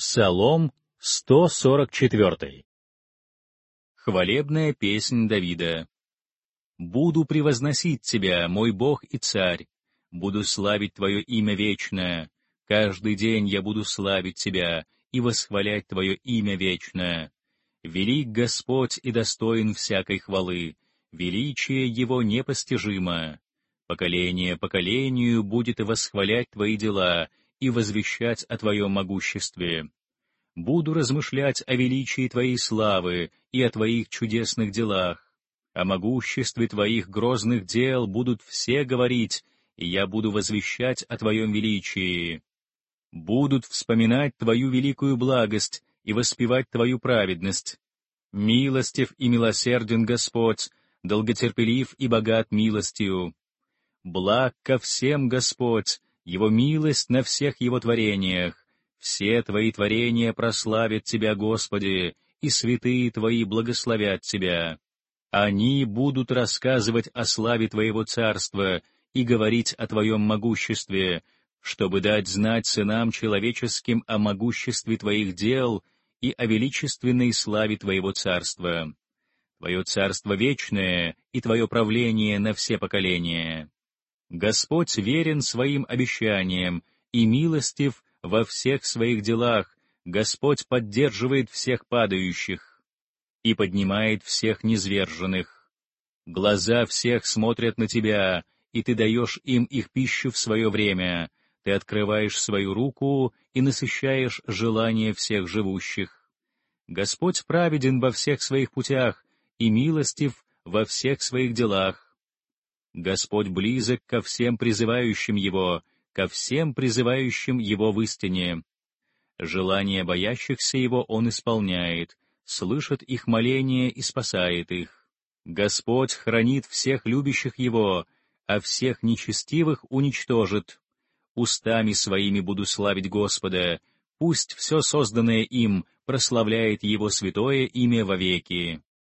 Псалом 144. Хвалебная песнь Давида. «Буду превозносить Тебя, мой Бог и Царь, буду славить Твое имя вечное, каждый день я буду славить Тебя и восхвалять Твое имя вечное. Велик Господь и достоин всякой хвалы, величие Его непостижимо. Поколение поколению будет восхвалять Твои дела и возвещать о Твоем могуществе. Буду размышлять о величии Твоей славы и о Твоих чудесных делах. О могуществе Твоих грозных дел будут все говорить, и я буду возвещать о Твоем величии. Будут вспоминать Твою великую благость и воспевать Твою праведность. Милостив и милосерден Господь, долготерпелив и богат милостью. Благ ко всем Господь, Его милость на всех Его творениях. Все Твои творения прославят Тебя, Господи, и святые Твои благословят Тебя. Они будут рассказывать о славе Твоего царства и говорить о Твоем могуществе, чтобы дать знать сынам человеческим о могуществе Твоих дел и о величественной славе Твоего царства. Твое царство вечное и Твое правление на все поколения. Господь верен своим обещаниям и милостив во всех своих делах, Господь поддерживает всех падающих и поднимает всех низверженных. Глаза всех смотрят на Тебя, и Ты даешь им их пищу в свое время, Ты открываешь свою руку и насыщаешь желания всех живущих. Господь праведен во всех своих путях и милостив во всех своих делах. Господь близок ко всем призывающим Его, ко всем призывающим Его в истине. Желания боящихся Его Он исполняет, слышит их моления и спасает их. Господь хранит всех любящих Его, а всех нечестивых уничтожит. Устами своими буду славить Господа, пусть все созданное им прославляет Его святое имя вовеки.